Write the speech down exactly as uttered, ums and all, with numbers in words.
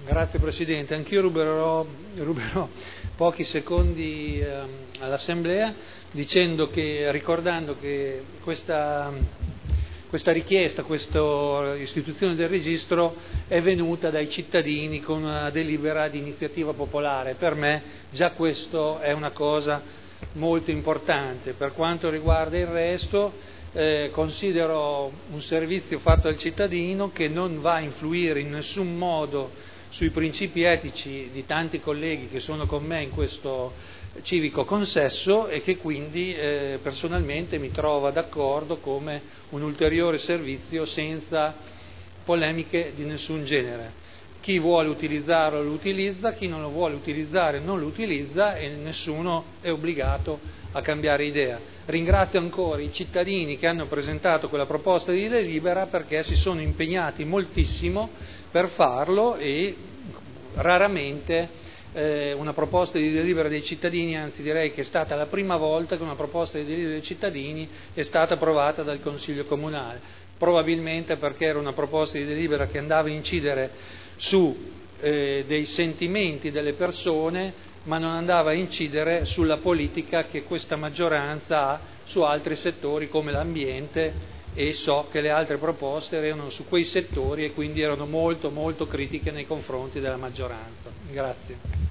Grazie Presidente, anch'io ruberò, ruberò pochi secondi eh, all'Assemblea dicendo che, ricordando che questa, questa richiesta, questa istituzione del registro è venuta dai cittadini con una delibera di iniziativa popolare. Per me già questo è una cosa molto importante. Per quanto riguarda il resto, eh, considero un servizio fatto al cittadino che non va a influire in nessun modo sui principi etici di tanti colleghi che sono con me in questo civico consesso e che quindi eh, personalmente mi trova d'accordo come un ulteriore servizio senza polemiche di nessun genere. Chi vuole utilizzarlo lo utilizza, chi non lo vuole utilizzare non lo utilizza e nessuno è obbligato a cambiare idea. Ringrazio ancora i cittadini che hanno presentato quella proposta di delibera perché si sono impegnati moltissimo per farlo e raramente eh, una proposta di delibera dei cittadini, anzi direi che è stata la prima volta che una proposta di delibera dei cittadini è stata approvata dal Consiglio Comunale, probabilmente perché era una proposta di delibera che andava a incidere su eh, dei sentimenti delle persone, ma non andava a incidere sulla politica che questa maggioranza ha su altri settori come l'ambiente, e so che le altre proposte erano su quei settori e quindi erano molto molto critiche nei confronti della maggioranza. Grazie.